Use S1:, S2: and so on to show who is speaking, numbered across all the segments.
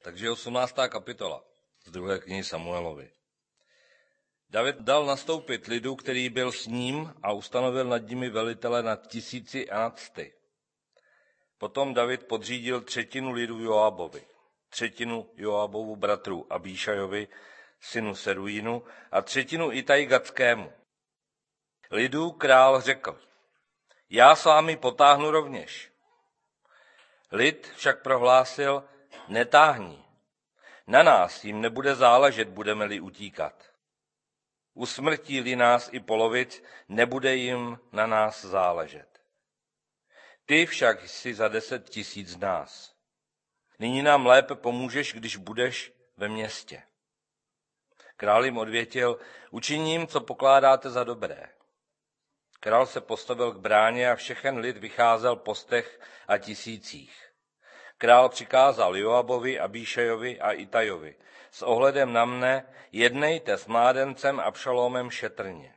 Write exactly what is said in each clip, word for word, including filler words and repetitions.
S1: Takže osmnáctá kapitola z druhé knihy Samuelovi. David dal nastoupit lidu, který byl s ním, a ustanovil nad nimi velitele nad tisíci a nad sty. Potom David podřídil třetinu lidu Joábovi, třetinu Joábovu bratru Abíšajovi, synu Serujínu, a třetinu Itaji Gatskému. Lidu král řekl: Já s vámi potáhnu rovněž. Lid však prohlásil: Netáhni. Na nás jim nebude záležet, budeme-li utíkat. Usmrtí-li nás i polovic, nebude jim na nás záležet. Ty však jsi za deset tisíc z nás. Nyní nám lépe pomůžeš, když budeš ve městě. Král jim odvětil: Učiním, co pokládáte za dobré. Král se postavil k bráně a všechen lid vycházel po stech a tisících. Král přikázal Joabovi, Abíšajovi a Itajovi: S ohledem na mne jednejte s mládencem Abšalomem šetrně.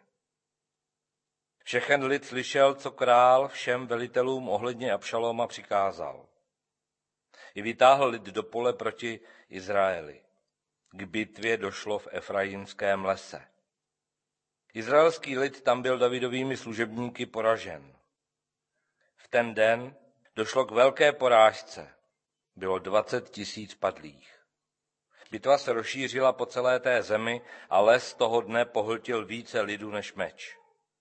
S1: Všechen lid slyšel, co král všem velitelům ohledně Abšaloma přikázal. I vytáhl lid do pole proti Izraeli. K bitvě došlo v Efraimském lese. Izraelský lid tam byl Davidovými služebníky poražen. V ten den došlo k velké porážce. Bylo dvacet tisíc padlých. Bitva se rozšířila po celé té zemi a les toho dne pohltil více lidu než meč.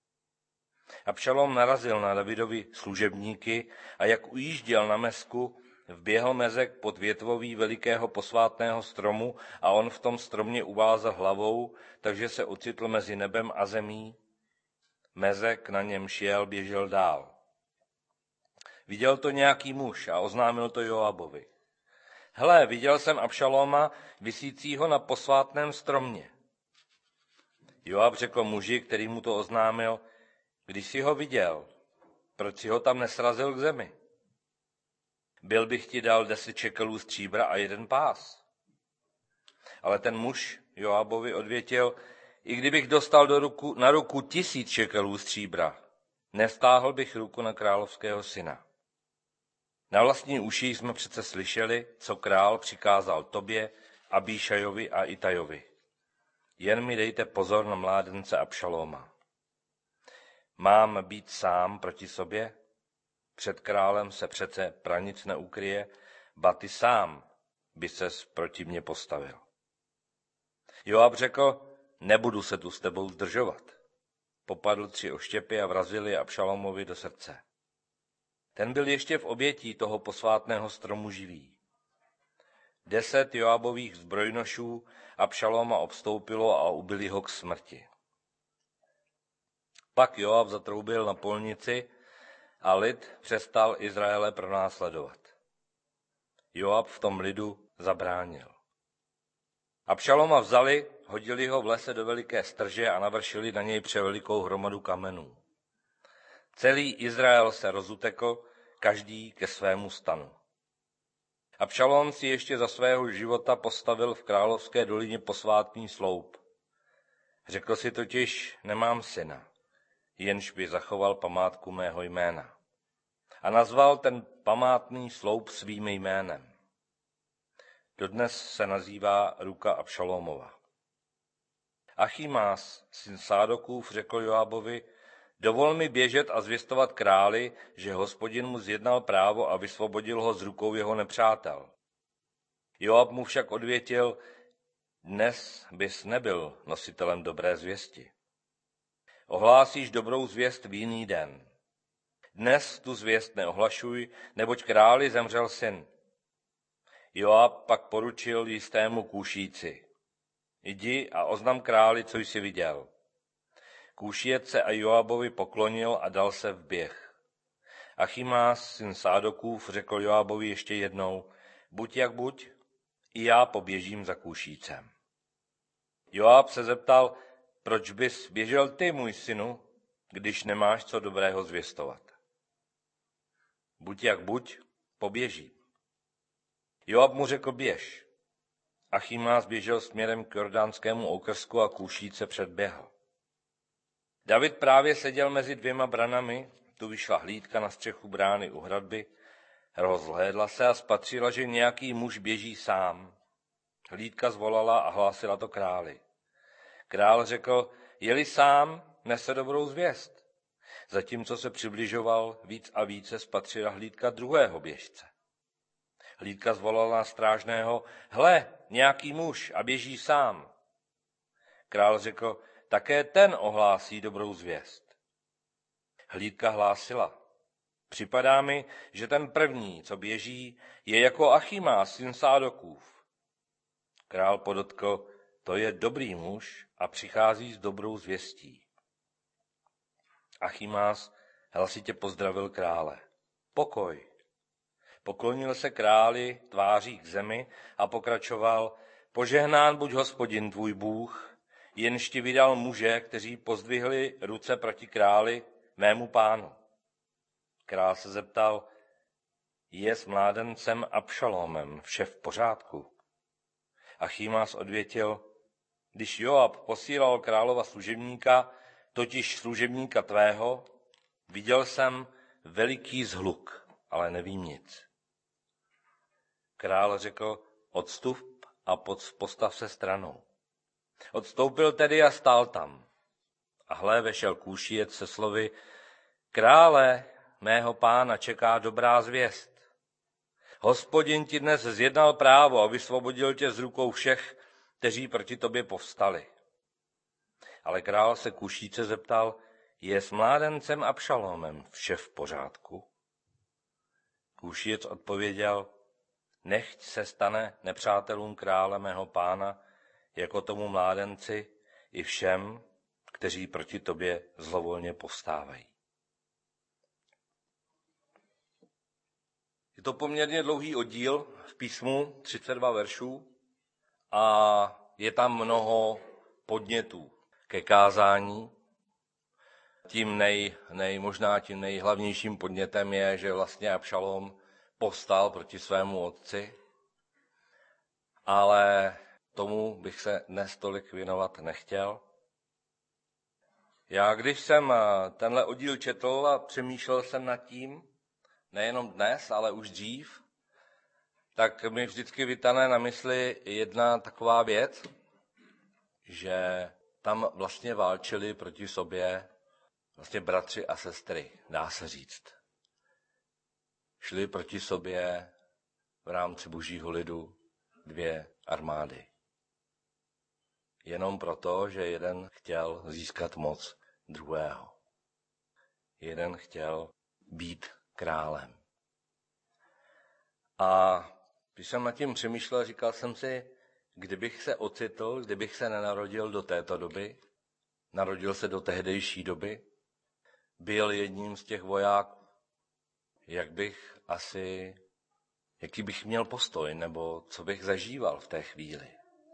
S1: Abšalom narazil na Davidovi služebníky a jak ujížděl na Mesku, vběhl Mezek pod větvový velikého posvátného stromu a on v tom stromě uvázl hlavou, takže se ocitl mezi nebem a zemí. Mezek na něm šel, běžel dál. Viděl to nějaký muž a oznámil to Joabovi. Hle, viděl jsem Abšaloma visícího na posvátném stromě. Joab řekl muži, který mu to oznámil: Když jsi ho viděl, proč si ho tam nesrazil k zemi? Byl bych ti dal deset šekelů stříbra a jeden pás. Ale ten muž Joabovi odvětil: I kdybych dostal do ruku, na ruku tisíc šekelů stříbra, nestáhl bych ruku na královského syna. Na vlastní uši jsme přece slyšeli, co král přikázal tobě, Abíšajovi a Itajovi. Jen mi dejte pozor na mládence Abšaloma. Mám být sám proti sobě? Před králem se přece pranic neukryje, ba ty sám by ses proti mně postavil. Joab řekl: Nebudu se tu s tebou zdržovat. Popadl tři oštěpy a vrazil je Abšalomovi do srdce. Ten byl ještě v obětí toho posvátného stromu živý. Deset Joabových zbrojnošů Abšaloma obstoupilo a ubili ho k smrti. Pak Joab zatroubil na polnici a lid přestal Izraele pronásledovat. Joab v tom lidu zabránil. Abšaloma vzali, hodili ho v lese do veliké strže a navršili na něj převelikou hromadu kamenů. Celý Izrael se rozutekl, každý ke svému stanu. Abšalom si ještě za svého života postavil v královské dolině posvátný sloup. Řekl si totiž: Nemám syna, jenž by zachoval památku mého jména. A nazval ten památný sloup svým jménem. Dodnes se nazývá ruka Abšalomova. Achimás, syn Sádokův, řekl Joabovi: Dovol mi běžet a zvěstovat králi, že Hospodin mu zjednal právo a vysvobodil ho z rukou jeho nepřátel. Joab mu však odvětil: Dnes bys nebyl nositelem dobré zvěsti. Ohlásíš dobrou zvěst v jiný den. Dnes tu zvěst neohlašuj, neboť králi zemřel syn. Joab pak poručil jistému Kúšíci: Jdi a oznam králi, co jsi viděl. Kúšiec se a Joabovi poklonil a dal se v běh. Achimás, syn Sádokův, řekl Joabovi ještě jednou: Buď jak buď, i já poběžím za Kúšícem. Joab se zeptal: Proč bys běžel ty, můj synu, když nemáš co dobrého zvěstovat? Buď jak buď, poběží. Joab mu řekl: Běž. Achimás běžel směrem k jordánskému okrsku a Kúšíce předběhl. David právě seděl mezi dvěma branami, tu vyšla hlídka na střechu brány u hradby, rozhlédla se a spatřila, že nějaký muž běží sám. Hlídka zvolala a hlásila to králi. Král řekl, jeli sám, nese dobrou zvěst. Zatímco se přibližoval, víc a více spatřila hlídka druhého běžce. Hlídka zvolala na strážného, hle, nějaký muž a běží sám. Král řekl, také ten ohlásí dobrou zvěst. Hlídka hlásila, připadá mi, že ten první, co běží, je jako Achimás, syn Sádokův. Král podotkl, to je dobrý muž a přichází s dobrou zvěstí. Achimás hlasitě pozdravil krále. Pokoj. Poklonil se králi tváří k zemi a pokračoval, požehnán buď Hospodin tvůj Bůh, jenž ti vydal muže, kteří pozdvihli ruce proti králi, mému pánu. Král se zeptal, je s mládencem Abšalomem vše v pořádku? Achimás odvětil, když Joab posílal králova služebníka, totiž služebníka tvého, viděl jsem veliký zhluk, ale nevím nic. Král řekl, odstup a postav se stranou. Odstoupil tedy a stál tam. A hle, vešel Kúšiec se slovy, krále, mého pána čeká dobrá zvěst. Hospodin ti dnes zjednal právo a vysvobodil tě z rukou všech, kteří proti tobě povstali. Ale král se Kúšíce zeptal, je s mládencem Abšalomem vše v pořádku? Kúšiec odpověděl, nechť se stane nepřátelům krále mého pána, jako tomu mládenci i všem, kteří proti tobě zlovolně povstávají. Je to poměrně dlouhý oddíl v písmu, třicet dva veršů, a je tam mnoho podnětů ke kázání. Tím nej, nej, možná tím nejhlavnějším podnětem je, že vlastně Abšalom povstal proti svému otci, ale tomu bych se dnes tolik věnovat nechtěl. Já když jsem tenhle oddíl četl a přemýšlel jsem nad tím, nejenom dnes, ale už dřív, tak mi vždycky vytane na mysli jedna taková věc, že tam vlastně válčili proti sobě vlastně bratři a sestry, dá se říct. Šli proti sobě v rámci božího lidu dvě armády. Jenom proto, že jeden chtěl získat moc druhého. Jeden chtěl být králem. A když jsem nad tím přemýšlel, říkal jsem si, kdybych se ocitl, kdybych se nenarodil do této doby, narodil se do tehdejší doby, byl jedním z těch vojáků, jak bych asi, jaký bych měl postoj, nebo co bych zažíval v té chvíli.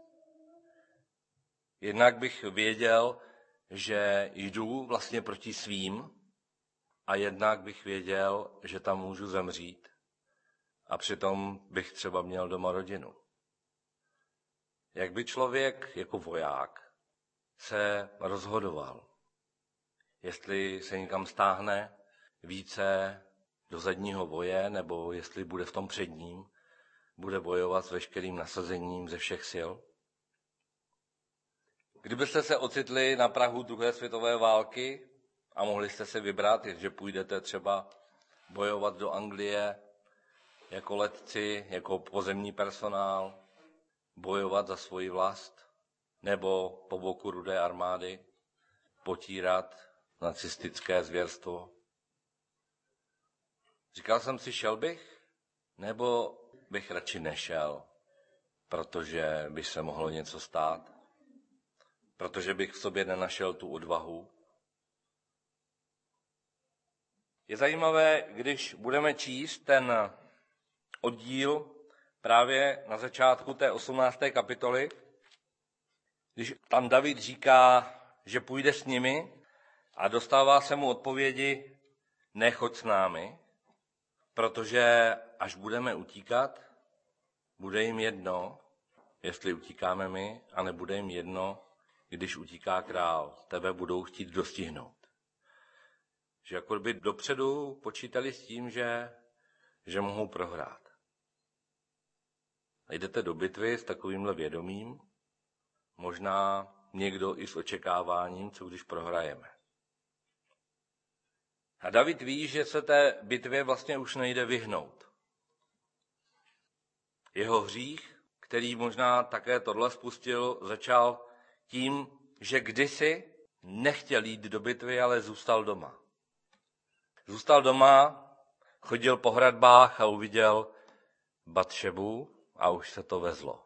S1: Jednak bych věděl, že jdu vlastně proti svým, a jednak bych věděl, že tam můžu zemřít a přitom bych třeba měl doma rodinu. Jak by člověk jako voják se rozhodoval, jestli se někam stáhne více do zadního boje, nebo jestli bude v tom předním, bude bojovat s veškerým nasazením ze všech sil. Kdybyste se ocitli na prahu druhé světové války a mohli jste se vybrat, že půjdete třeba bojovat do Anglie jako letci, jako pozemní personál, bojovat za svoji vlast, nebo po boku Rudé armády potírat nacistické zvěrstvo. Říkal jsem si, šel bych, nebo bych radši nešel, protože by se mohlo něco stát, protože bych v sobě nenašel tu odvahu. Je zajímavé, když budeme číst ten oddíl právě na začátku té osmnácté kapitoly, když tam David říká, že půjde s nimi a dostává se mu odpovědi, nechoď s námi, protože až budeme utíkat, bude jim jedno, jestli utíkáme my, a nebude jim jedno, když utíká král. Tebe budou chtít dostihnout. Že jako by dopředu počítali s tím, že, že mohou prohrát. jdete do bitvy s takovýmhle vědomím, možná někdo i s očekáváním, co když prohrajeme. A David ví, že se té bitvě vlastně už nejde vyhnout. Jeho hřích, který možná také tohle spustil, začal tím, že kdysi nechtěl jít do bitvy, ale zůstal doma. Zůstal doma, chodil po hradbách a uviděl Batšebu a už se to vezlo.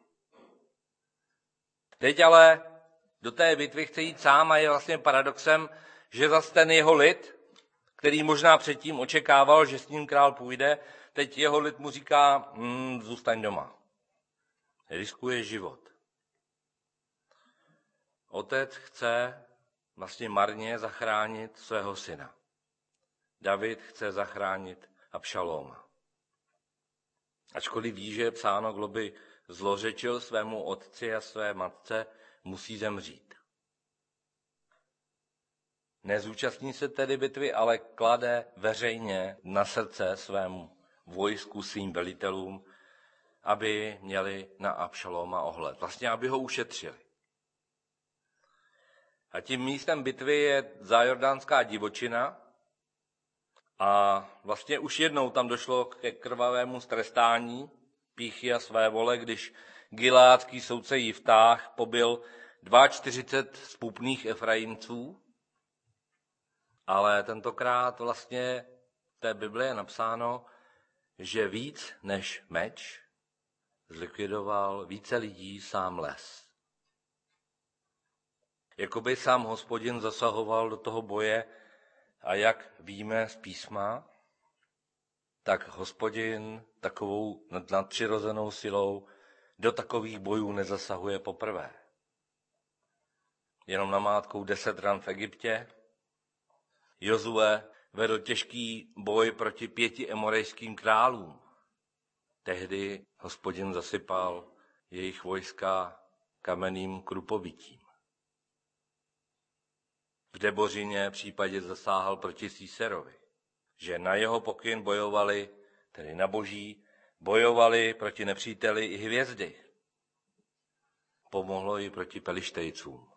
S1: Teď ale do té bitvy chce jít sám a je vlastně paradoxem, že zase ten jeho lid, který možná předtím očekával, že s ním král půjde, teď jeho lid mu říká, hm, zůstaň doma. Riskuje život. Otec chce vlastně marně zachránit svého syna. David chce zachránit Abšalóma. Ačkoliv ví, že je psáno, kdo by zlořečil svému otci a své matce, musí zemřít. Nezúčastní se tedy bitvy, ale klade veřejně na srdce svému vojsku, svým velitelům, aby měli na Abšalóma ohled. Vlastně, aby ho ušetřili. A tím místem bitvy je zájordánská divočina a vlastně už jednou tam došlo ke krvavému strestání pýchy a své vole, když gileádský soudce Jiftáh pobil čtyřicet dva spupných Efraimců, ale tentokrát vlastně v té Bibli je napsáno, že víc než meč zlikvidoval více lidí sám les. Jakoby sám Hospodin zasahoval do toho boje a jak víme z písma, tak Hospodin takovou nadpřirozenou silou do takových bojů nezasahuje poprvé. Jenom namátkou deset ran v Egyptě. Jozue vedl těžký boj proti pěti emorejským králům. Tehdy Hospodin zasypal jejich vojska kamenným krupovitím. V Debořině případě zasáhl proti Síserovi, že na jeho pokyn bojovali, tedy na boží, bojovali proti nepříteli i hvězdy. Pomohlo i proti Pelištejcům.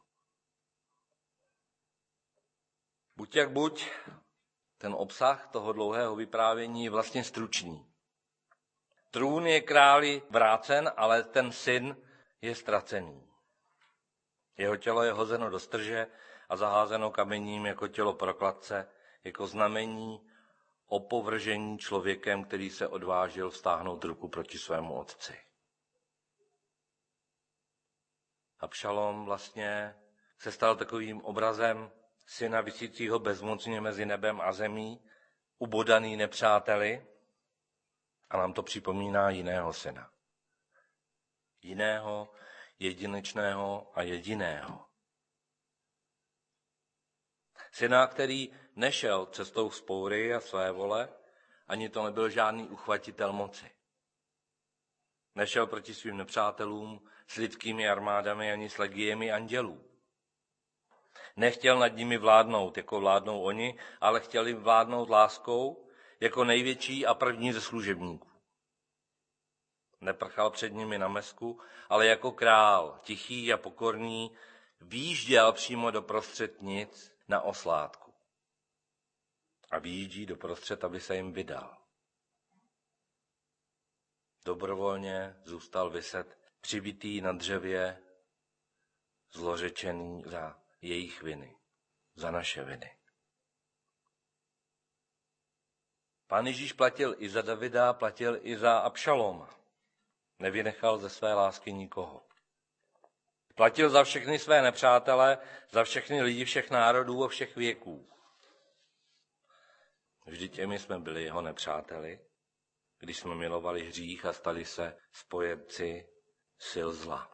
S1: Buď jak buď, ten obsah toho dlouhého vyprávění je vlastně stručný. Trůn je králi vrácen, ale ten syn je ztracený. Jeho tělo je hozeno do strže a zaházeno kamením jako tělo prokladce, jako znamení opovržení člověkem, který se odvážil vztáhnout ruku proti svému otci. Abšalom vlastně se stal takovým obrazem syna visícího bezmocně mezi nebem a zemí, ubodaný nepřáteli, a nám to připomíná jiného syna. Jiného, jedinečného a jediného. Syna, který nešel cestou vzpoury a své vole, ani to nebyl žádný uchvatitel moci. Nešel proti svým nepřátelům s lidskými armádami ani s legiemi andělů. Nechtěl nad nimi vládnout, jako vládnou oni, ale chtěl jim vládnout láskou, jako největší a první ze služebníků. Neprchal před nimi na mesku, ale jako král, tichý a pokorný, výjížděl přímo do prostřed nic na oslátku. A výjíždí do prostřed, aby se jim vydal. Dobrovolně zůstal viset, přibitý na dřevě, zlořečený za jejich viny, za naše viny. Pán Ježíš platil i za Davida, platil i za Abšalóma. Nevynechal ze své lásky nikoho. Platil za všechny své nepřátele, za všechny lidi všech národů a všech věků. Vždyť i my jsme byli jeho nepřáteli, když jsme milovali hřích a stali se spojenci sil zla.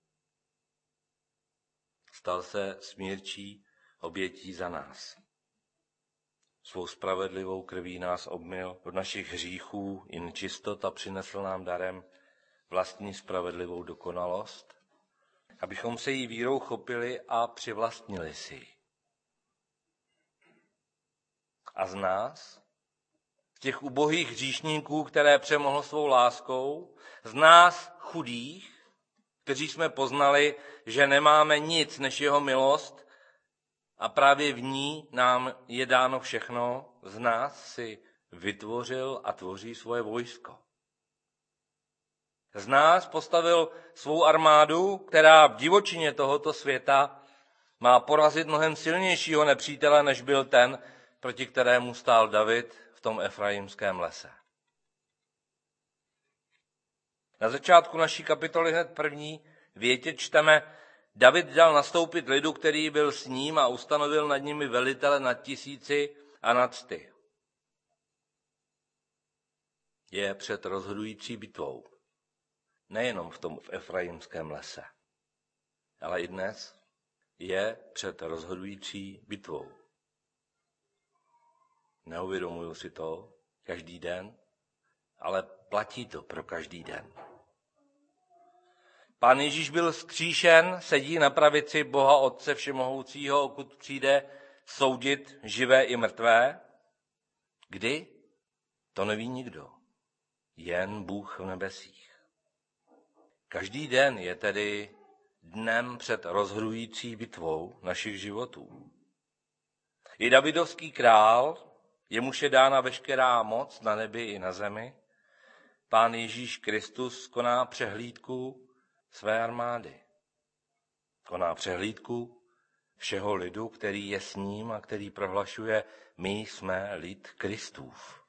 S1: Stal se smírčí obětí za nás. Svou spravedlivou krví nás obmyl od našich hříchů i nečistot a přinesl nám darem vlastní spravedlivou dokonalost, abychom se jí vírou chopili a přivlastnili si ji. A z nás, z těch ubohých hříšníků, které přemohl svou láskou, z nás chudých, kteří jsme poznali, že nemáme nic než jeho milost a právě v ní nám je dáno všechno, z nás si vytvořil a tvoří svoje vojsko. Z nás postavil svou armádu, která v divočině tohoto světa má porazit mnohem silnějšího nepřítele, než byl ten, proti kterému stál David v tom Efraimském lese. Na začátku naší kapitoly hned první větě čteme: David dal nastoupit lidu, který byl s ním, a ustanovil nad nimi velitele nad tisíci a nad sty. Je před rozhodující bitvou. Nejenom v tom v Efraimském lese, ale i dnes je před rozhodující bitvou. Neuvědomuju si to každý den, ale platí to pro každý den. Pán Ježíš byl vzkříšen, sedí na pravici Boha Otce Všemohoucího, pokud přijde soudit živé i mrtvé. Kdy? To neví nikdo. Jen Bůh v nebesích. Každý den je tedy dnem před rozhodující bitvou našich životů. I Davidovský král, jemuž je dána veškerá moc na nebi i na zemi, Pán Ježíš Kristus koná přehlídku své armády. Koná přehlídku všeho lidu, který je s ním a který prohlašuje: my jsme lid Kristův.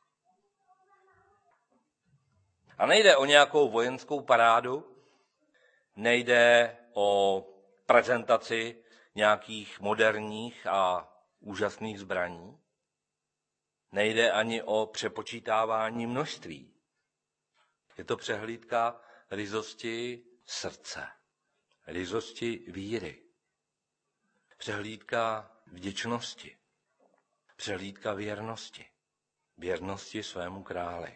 S1: A nejde o nějakou vojenskou parádu, nejde o prezentaci nějakých moderních a úžasných zbraní, nejde ani o přepočítávání množství. Je to přehlídka ryzosti srdce, ryzosti víry, přehlídka vděčnosti, přehlídka věrnosti, věrnosti svému králi.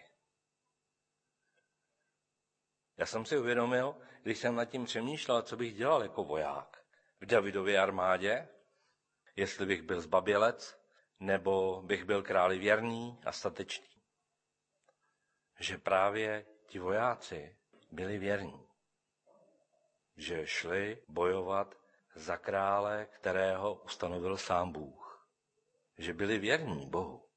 S1: Já jsem si uvědomil, když jsem nad tím přemýšlel, co bych dělal jako voják v Davidově armádě, jestli bych byl zbabělec, nebo bych byl králi věrný a statečný. Že právě ti vojáci byli věrní. Že šli bojovat za krále, kterého ustanovil sám Bůh. Že byli věrní Bohu.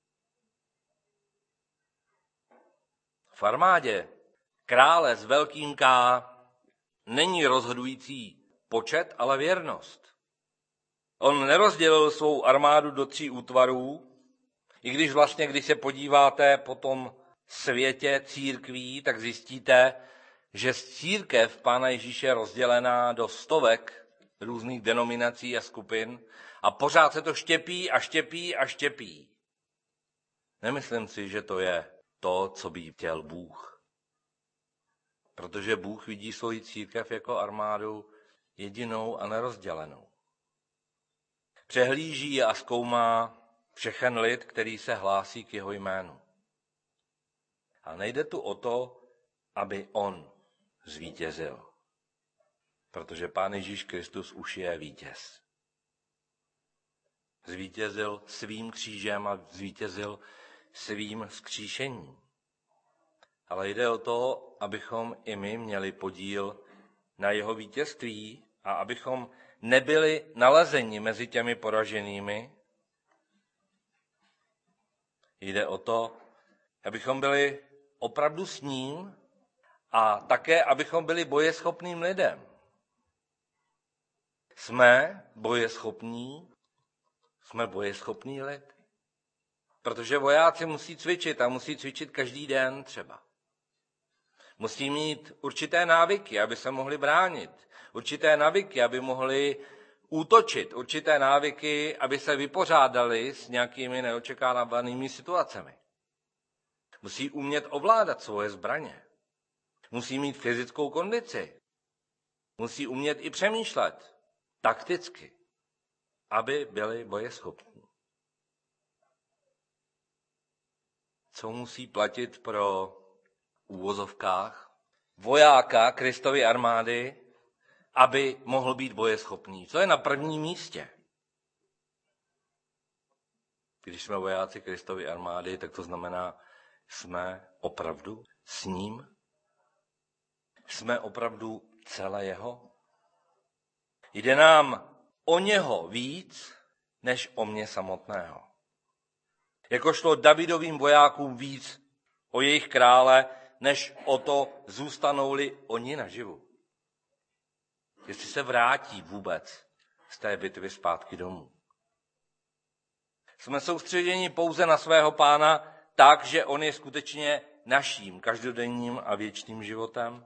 S1: V armádě krále s velkým K není rozhodující počet, ale věrnost. On nerozdělil svou armádu do tří útvarů, i když vlastně, když se podíváte po tom světě církví, tak zjistíte, že církev Pána Ježíše je rozdělená do stovek různých denominací a skupin a pořád se to štěpí a štěpí a štěpí. Nemyslím si, že to je to, co by chtěl Bůh. Protože Bůh vidí svoji církev jako armádu jedinou a nerozdělenou. Přehlíží a zkoumá všechen lid, který se hlásí k jeho jménu. A nejde tu o to, aby on zvítězil. Protože Pán Ježíš Kristus už je vítěz. Zvítězil svým křížem a zvítězil svým vzkříšením. Ale jde o to, abychom i my měli podíl na jeho vítězství a abychom nebyli nalezeni mezi těmi poraženými. Jde o to, abychom byli opravdu s ním a také, abychom byli bojeschopným lidem. Jsme bojeschopní, jsme bojeschopný lid. Protože vojáci musí cvičit a musí cvičit každý den třeba. Musí mít určité návyky, aby se mohli bránit. Určité návyky, aby mohli útočit. Určité návyky, aby se vypořádali s nějakými neočekávanými situacemi. Musí umět ovládat svoje zbraně. Musí mít fyzickou kondici. Musí umět i přemýšlet takticky, aby byli bojeschopní. Co musí platit pro úvozovkách vojáka Kristovy armády, aby mohl být bojeschopný? Co je na prvním místě? Když jsme vojáci Kristovy armády, tak to znamená, Jsme opravdu s ním? Jsme opravdu celé jeho? Jde nám o něho víc, než o mě samotného. Jako šlo Davidovým vojákům víc o jejich krále, než o to, zůstanou-li oni naživu. Jestli se vrátí vůbec z té bitvy zpátky domů. Jsme soustředěni pouze na svého Pána tak, že on je skutečně naším každodenním a věčným životem.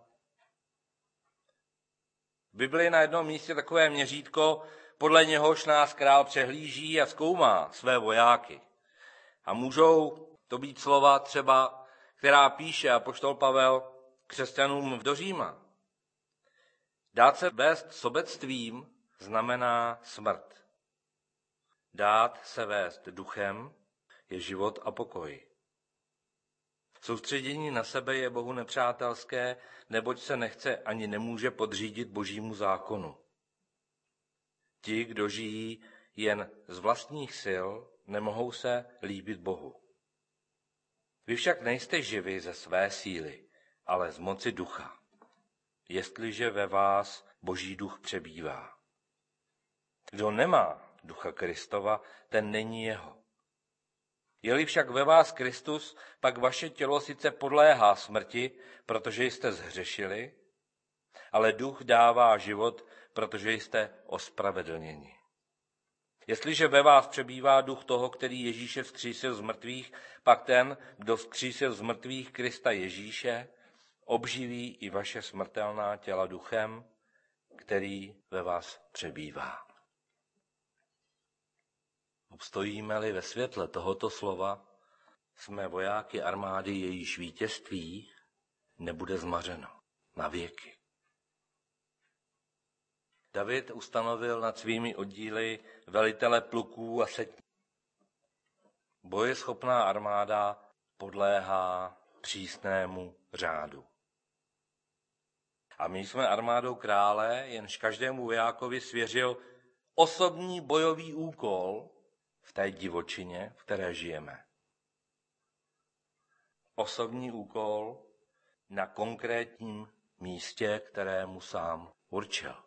S1: V Biblii na jednom místě takové měřítko, podle něhož nás král přehlíží a zkoumá své vojáky. A můžou to být slova třeba, která píše apoštol Pavel křesťanům do Říma. Dát se vést sobectvím znamená smrt. Dát se vést duchem je život a pokoj. Soustředění na sebe je Bohu nepřátelské, neboť se nechce ani nemůže podřídit Božímu zákonu. Ti, kdo žijí jen z vlastních sil, nemohou se líbit Bohu. Vy však nejste živi ze své síly, ale z moci ducha, jestliže ve vás Boží duch přebývá. Kdo nemá ducha Kristova, ten není jeho. Je-li však ve vás Kristus, pak vaše tělo sice podléhá smrti, protože jste zhřešili, ale duch dává život, protože jste ospravedlněni. Jestliže ve vás přebývá duch toho, který Ježíše vzkřísil z mrtvých, pak ten, kdo vzkřísil z mrtvých Krista Ježíše, obživí i vaše smrtelná těla duchem, který ve vás přebývá. Obstojíme-li ve světle tohoto slova, jsme vojáky armády, jejíž vítězství nebude zmařeno na věky. David ustanovil nad svými oddíly velitele pluků a setní. Bojeschopná armáda podléhá přísnému řádu. A my jsme armádou krále, jenž každému vojákovi svěřil osobní bojový úkol v té divočině, v které žijeme. Osobní úkol na konkrétním místě, kterému sám určil.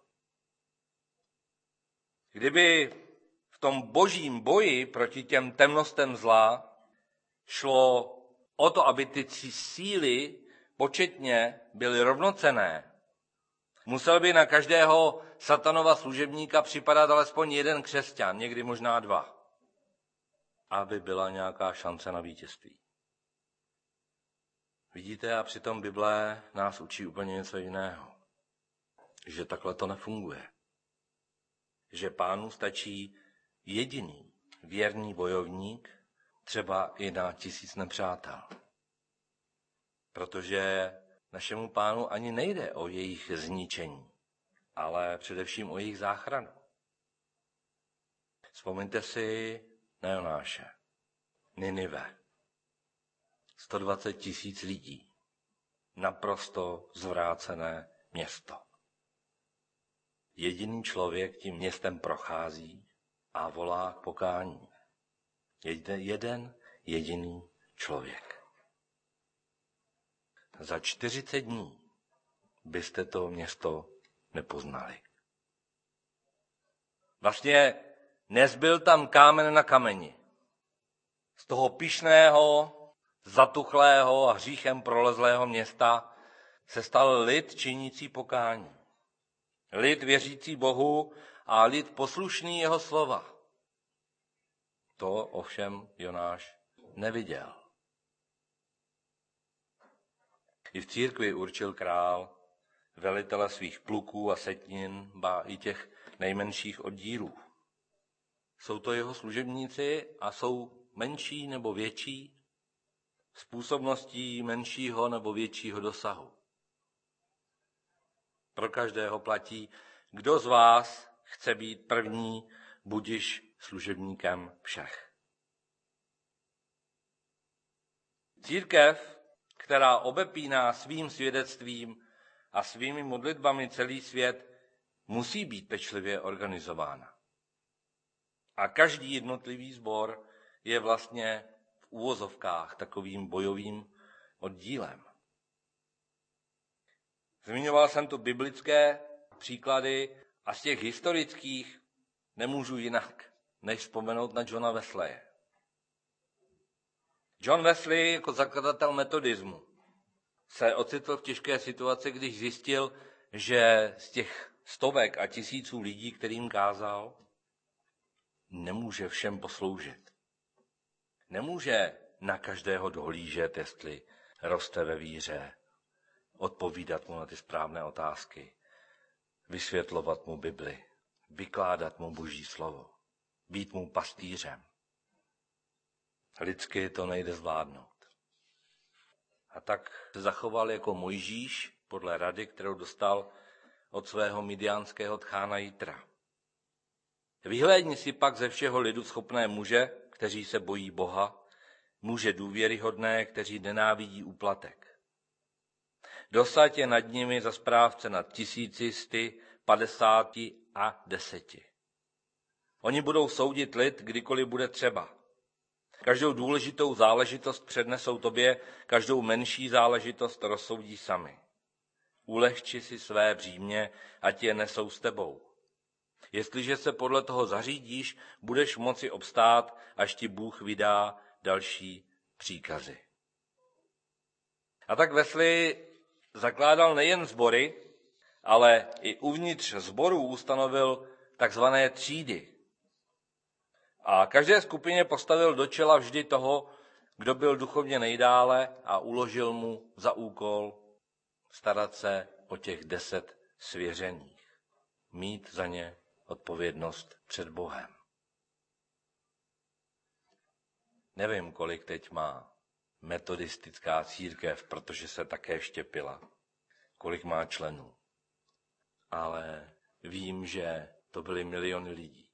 S1: Kdyby v tom božím boji proti těm temnostem zla šlo o to, aby ty síly početně byly rovnocenné, musel by na každého satanova služebníka připadat alespoň jeden křesťan, někdy možná dva, aby byla nějaká šance na vítězství. Vidíte, a přitom Bible nás učí úplně něco jiného. Že takhle to nefunguje. Že Pánu stačí jediný věrný bojovník, třeba i na tisíc nepřátel. Protože našemu Pánu ani nejde o jejich zničení, ale především o jejich záchranu. Vzpomeňte si na Jonáše, Ninive. sto dvacet tisíc lidí, naprosto zvrácené město. Jediný člověk tím městem prochází a volá k pokání. Jeden, jeden jediný člověk. Za čtyřicet dní byste to město nepoznali. Vlastně nezbyl tam kámen na kameni. Z toho pyšného, zatuchlého a hříchem prolezlého města se stal lid činící pokání. Lid věřící Bohu a lid poslušný jeho slova. To ovšem Jonáš neviděl. I v církvi určil král velitele svých pluků a setnin, ba i těch nejmenších oddílů. Jsou to jeho služebníci a jsou menší nebo větší, s působností menšího nebo většího dosahu. Pro každého platí, kdo z vás chce být první, budiž služebníkem všech. Církev, která obepíná svým svědectvím a svými modlitbami celý svět, musí být pečlivě organizována. A každý jednotlivý sbor je vlastně v uvozovkách takovým bojovým oddílem. Zmiňoval jsem tu biblické příklady a z těch historických nemůžu jinak, než vzpomenout na Johna Wesleye. John Wesley jako zakladatel metodismu se ocitl v těžké situaci, když zjistil, že z těch stovek a tisíců lidí, kterým kázal, nemůže všem posloužit. Nemůže na každého dohlížet, jestli roste ve víře, odpovídat mu na ty správné otázky, vysvětlovat mu Bibli, vykládat mu Boží slovo, být mu pastýřem. Lidsky to nejde zvládnout. A tak se zachoval jako Mojžíš podle rady, kterou dostal od svého midiánského tchána Jitra. Vyhlédni si pak ze všeho lidu schopné muže, kteří se bojí Boha, muže důvěryhodné, kteří nenávidí úplatek. Dosaď je nad nimi za správce nad tisíci, sty, padesáti a deseti. Oni budou soudit lid, kdykoliv bude třeba. Každou důležitou záležitost přednesou tobě, každou menší záležitost rozsoudí sami. Ulehči si své břímě, ať je nesou s tebou. Jestliže se podle toho zařídíš, budeš moci obstát, až ti Bůh vydá další příkazy. A tak Wesley zakládal nejen sbory, ale i uvnitř sborů ustanovil takzvané třídy. A každé skupině postavil do čela vždy toho, kdo byl duchovně nejdále a uložil mu za úkol starat se o těch deset svěřených. Mít za ně odpovědnost před Bohem. Nevím, kolik teď má metodistická církev, protože se také štěpila. Kolik má členů. Ale vím, že to byly miliony lidí.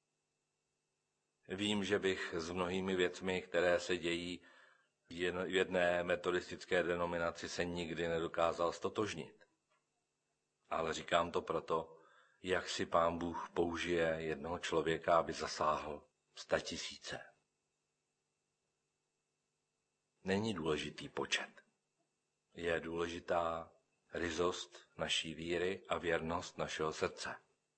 S1: Vím, že bych s mnohými věcmi, které se dějí v jedné metodistické denominaci, se nikdy nedokázal stotožnit. Ale říkám to proto, jak si Pán Bůh použije jednoho člověka, aby zasáhl statisíce. Není důležitý počet. Je důležitá ryzost naší víry a věrnost našeho srdce.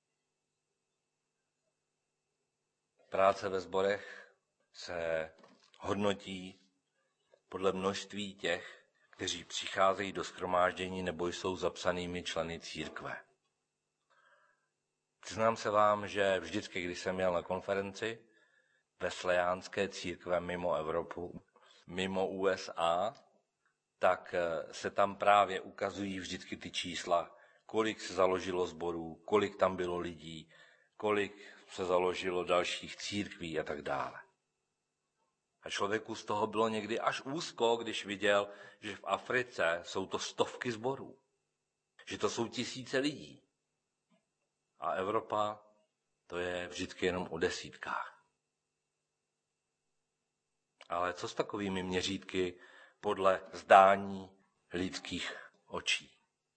S1: Práce ve sborech se hodnotí podle množství těch, kteří přicházejí do shromáždění nebo jsou zapsanými členy církve. Přiznám se vám, že vždycky, když jsem jel na konferenci wesleyánské církve mimo Evropu, mimo U S A, tak se tam právě ukazují vždycky ty čísla, kolik se založilo sborů, kolik tam bylo lidí, kolik se založilo dalších církví a tak dále. A člověku z toho bylo někdy až úzko, když viděl, že v Africe jsou to stovky sborů, že to jsou tisíce lidí. A Evropa, to je vždycky jenom o desítkách. Ale co s takovými měřítky podle zdání lidských očí?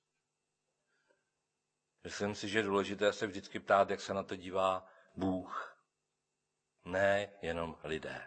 S1: Myslím si, že je důležité se vždycky ptát, jak se na to dívá Bůh, ne jenom lidé.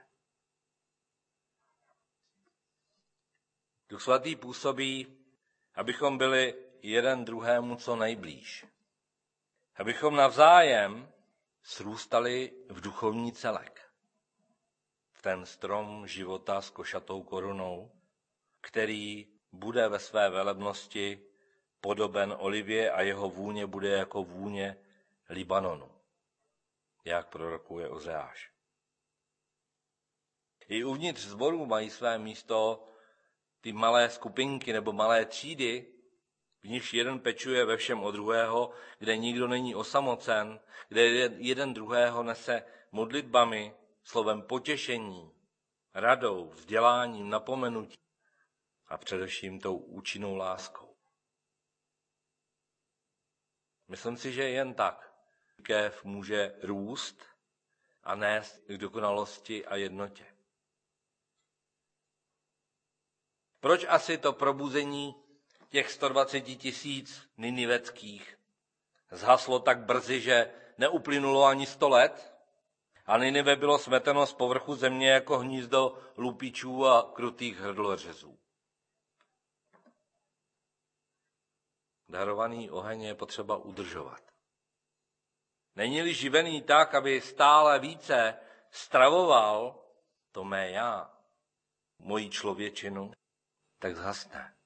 S1: Duch svatý působí, abychom byli jeden druhému co nejblíž. Abychom navzájem srůstali v duchovní celek. V ten strom života s košatou korunou, který bude ve své velebnosti podoben olivě a jeho vůně bude jako vůně Libanonu, jak prorokuje Ozeáš. I uvnitř sborů mají své místo ty malé skupinky nebo malé třídy, v nichž jeden pečuje ve všem o druhého, kde nikdo není osamocen, kde jeden druhého nese modlitbami, slovem potěšení, radou, vzděláním, napomenutí a především tou účinnou láskou. Myslím si, že jen tak církev může růst a nést k dokonalosti a jednotě. Proč asi to probuzení těch sto dvacet tisíc niniveckých zhaslo tak brzy, že neuplynulo ani sto let? A Ninive bylo smeteno z povrchu země jako hnízdo lupičů a krutých hrdlořezů. Darovaný oheň je potřeba udržovat. Není-li živený tak, aby stále více stravoval to mé já, moji člověčinu, tak zhasne.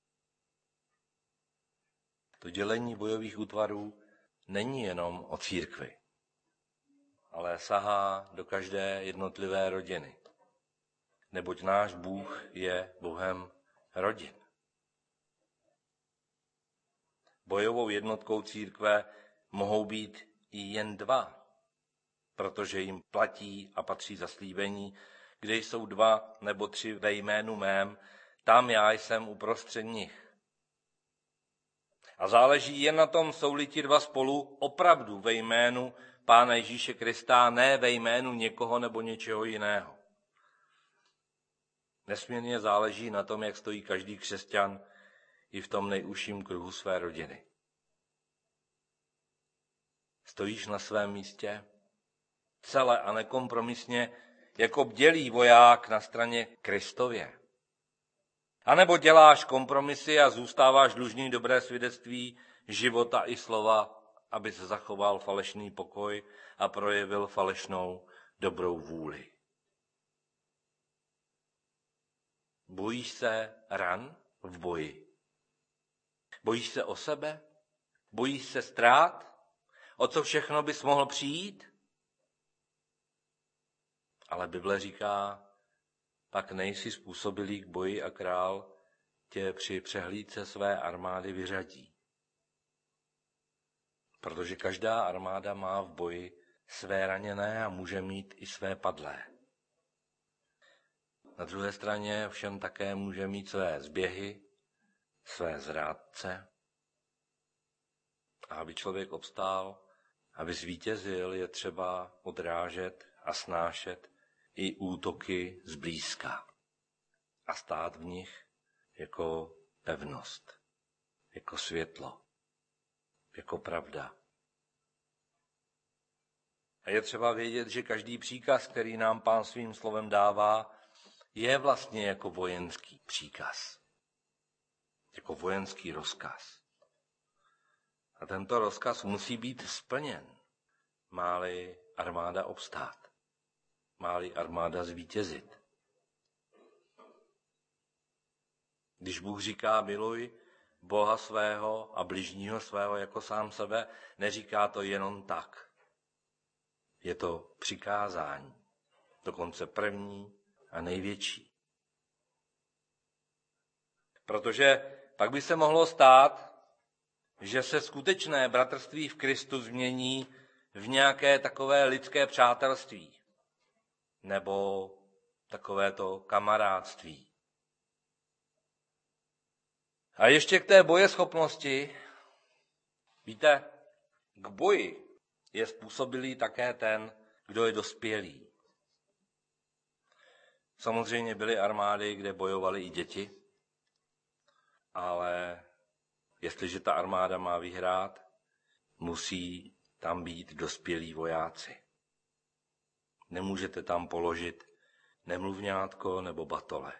S1: To dělení bojových útvarů není jenom o církvi, ale sahá do každé jednotlivé rodiny. Neboť náš Bůh je Bohem rodin. Bojovou jednotkou církve mohou být i jen dva, protože jim platí a patří zaslíbení, kde jsou dva nebo tři ve jménu mém, tam já jsem uprostřed nich. A záleží jen na tom, jsou-li ti dva spolu opravdu ve jménu Pána Ježíše Krista, ne ve jménu někoho nebo něčeho jiného. Nesmírně záleží na tom, jak stojí každý křesťan i v tom nejužším kruhu své rodiny. Stojíš na svém místě celé a nekompromisně jako bdělý voják na straně Kristově. A nebo děláš kompromisy a zůstáváš dlužný dobré svědectví života i slova, aby se zachoval falešný pokoj a projevil falešnou dobrou vůli. Bojíš se ran v boji? Bojíš se o sebe? Bojíš se ztrát? O co všechno bys mohl přijít? Ale Bible říká, pak nejsi způsobilý k boji a král tě při přehlídce své armády vyřadí. Protože každá armáda má v boji své raněné a může mít i své padlé. Na druhé straně ovšem také může mít své zběhy, své zrádce. A aby člověk obstál, aby zvítězil, je třeba odrážet a snášet i útoky zblízka a stát v nich jako pevnost, jako světlo, jako pravda. A je třeba vědět, že každý příkaz, který nám Pán svým slovem dává, je vlastně jako vojenský příkaz, jako vojenský rozkaz. A tento rozkaz musí být splněn, má-li armáda obstát, má-li armáda zvítězit. Když Bůh říká miluj Boha svého a bližního svého jako sám sebe, neříká to jenom tak. Je to přikázání, dokonce první a největší. Protože pak by se mohlo stát, že se skutečné bratrství v Kristu změní v nějaké takové lidské přátelství nebo takovéto kamarádství. A ještě k té bojeschopnosti. Víte, k boji je způsobilý také ten, kdo je dospělý. Samozřejmě byly armády, kde bojovali i děti, ale jestliže ta armáda má vyhrát, musí tam být dospělí vojáci. Nemůžete tam položit nemluvňátko nebo batole.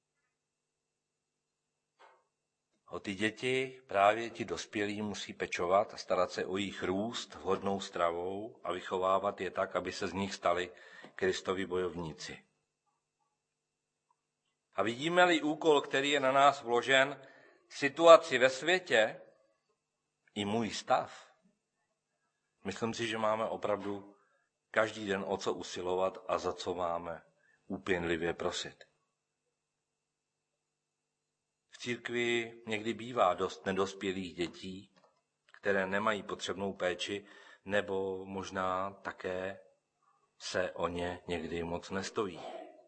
S1: O ty děti právě ti dospělí musí pečovat a starat se o jejich růst vhodnou stravou a vychovávat je tak, aby se z nich stali Kristovi bojovníci. A vidíme-li úkol, který je na nás vložen, situaci ve světě i můj stav, myslím si, že máme opravdu každý den o co usilovat a za co máme úpěnlivě prosit. V církvi někdy bývá dost nedospělých dětí, které nemají potřebnou péči, nebo možná také se o ně někdy moc nestojí.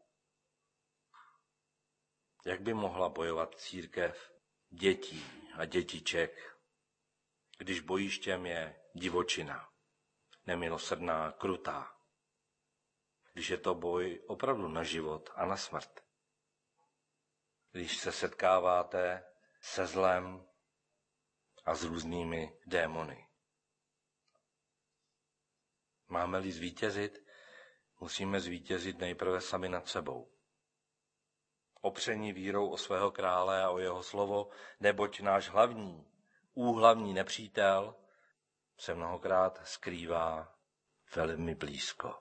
S1: Jak by mohla bojovat církev dětí a dětiček, když bojištěm je divočina, nemilosrdná, krutá, když je to boj opravdu na život a na smrt? Když se setkáváte se zlem a s různými démony. Máme-li zvítězit, musíme zvítězit nejprve sami nad sebou. Opření vírou o svého krále a o jeho slovo, neboť náš hlavní, úhlavní nepřítel se mnohokrát skrývá velmi blízko.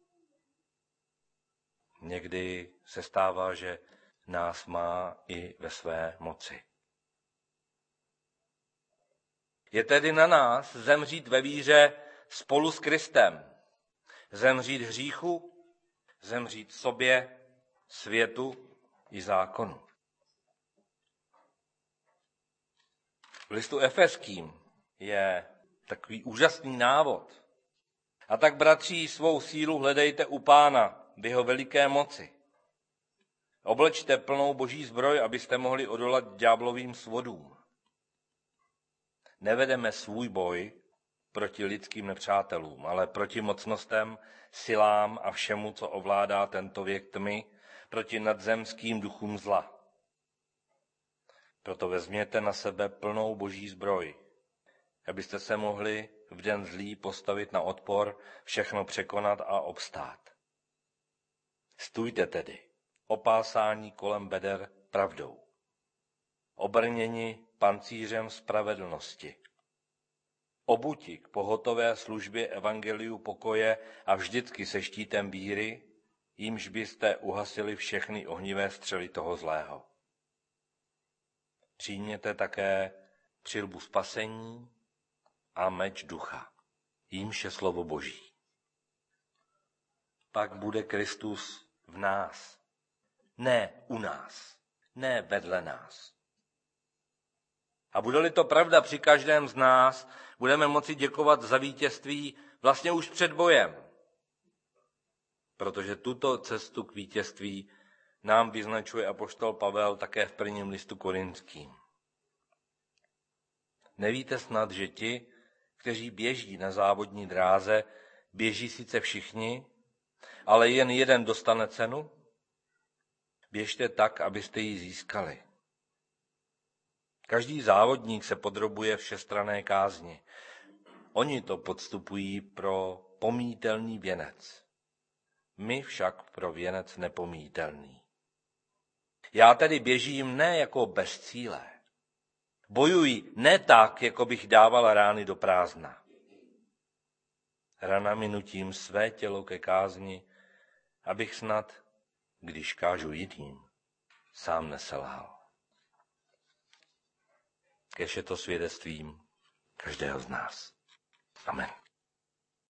S1: Někdy se stává, že nás má i ve své moci. Je tedy na nás zemřít ve víře spolu s Kristem. Zemřít hříchu, zemřít sobě, světu i zákonu. V listu Efeským je takový úžasný návod. A tak, bratří, svou sílu hledejte u Pána v jeho veliké moci. Oblečte plnou boží zbroj, abyste mohli odolat ďáblovým svodům. Nevedeme svůj boj proti lidským nepřátelům, ale proti mocnostem, silám a všemu, co ovládá tento věk tmy, proti nadzemským duchům zla. Proto vezměte na sebe plnou boží zbroj, abyste se mohli v den zlý postavit na odpor, všechno překonat a obstát. Stůjte tedy, opásání kolem beder pravdou, obrněni pancířem spravedlnosti, obuti k pohotové službě evangeliu pokoje a vždycky se štítem víry, jímž byste uhasili všechny ohnivé střely toho zlého. Přijměte také přilbu spasení a meč ducha, jímž je slovo Boží. Pak bude Kristus v nás, ne u nás, ne vedle nás. A bude-li to pravda při každém z nás, budeme moci děkovat za vítězství vlastně už před bojem. Protože tuto cestu k vítězství nám vyznačuje apoštol Pavel také v prvním listu Korinským. Nevíte snad, že ti, kteří běží na závodní dráze, běží sice všichni, ale jen jeden dostane cenu? Běžte tak, abyste ji získali. Každý závodník se podrobuje všestranné kázni. Oni to podstupují pro pomítelný věnec. My však pro věnec nepomítelný. Já tedy běžím ne jako bez cíle. Bojuji ne tak, jako bych dával rány do prázdna. Ranami nutím své tělo ke kázni, abych snad, když kážu jiným, sám neselhal. Kež je to svědectvím každého z nás. Amen.